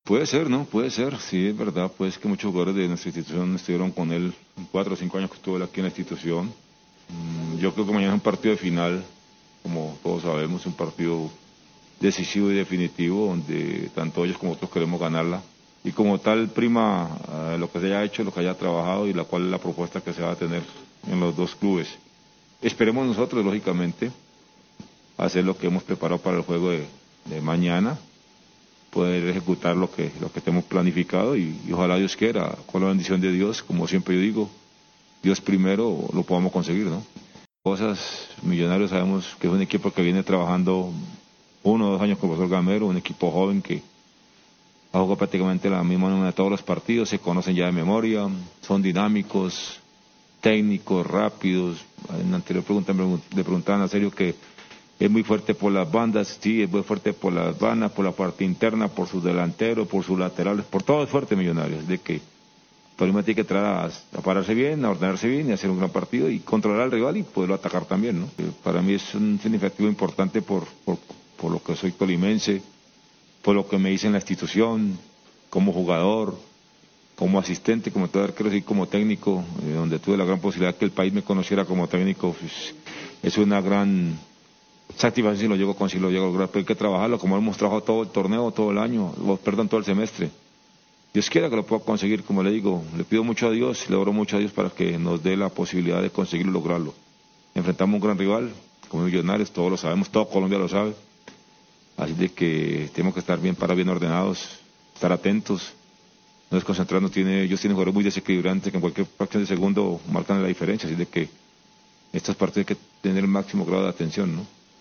Puede ser, ¿no? Puede ser, sí, es verdad. Pues que muchos jugadores de nuestra institución estuvieron con él 4 o 5 años que estuvo él aquí en la institución. Yo creo que mañana es un partido de final, como todos sabemos, un partido decisivo y definitivo, donde tanto ellos como nosotros queremos ganarla. Y como tal, prima lo que se haya hecho, lo que haya trabajado y la cual es la propuesta que se va a tener en los dos clubes. Esperemos nosotros, lógicamente, hacer lo que hemos preparado para el juego de mañana, poder ejecutar lo que tenemos planificado y ojalá Dios quiera, con la bendición de Dios, como siempre yo digo, Dios primero lo podamos conseguir, ¿no? Cosas, Millonarios sabemos que es un equipo que viene trabajando 1 o 2 años con el profesor Gamero, un equipo joven que ha jugado prácticamente la misma nómina de todos los partidos, se conocen ya de memoria, son dinámicos, técnicos, rápidos. En la anterior pregunta le preguntaban a Sergio que es muy fuerte por las bandas, sí, es muy fuerte por las bandas, por la parte interna, por sus delanteros, por sus laterales, por todo es fuerte Millonarios, de que Tolima tiene que entrar a pararse bien, a ordenarse bien y hacer un gran partido y controlar al rival y poderlo atacar también, ¿no? Para mí es un significativo importante por lo que soy tolimense, por lo que me dice en la institución, como jugador, como asistente, como todo arquero y como técnico, donde tuve la gran posibilidad que el país me conociera como técnico, pues, es una gran satisfacción si lo llego a conseguir, lo llego a lograr, pero hay que trabajarlo, como hemos trabajado todo el torneo, todo el año, perdón, todo el semestre. Dios quiera que lo pueda conseguir, como le digo, le pido mucho a Dios, le oro mucho a Dios para que nos dé la posibilidad de conseguirlo y lograrlo. Enfrentamos a un gran rival, como Millonarios, todos lo sabemos, todo Colombia lo sabe, así de que tenemos que estar bien parados, bien ordenados, estar atentos, no desconcentrarnos. Ellos tienen jugadores muy desequilibrantes que en cualquier fracción de segundo marcan la diferencia, así de que estos partidos hay que tener el máximo grado de atención, ¿no?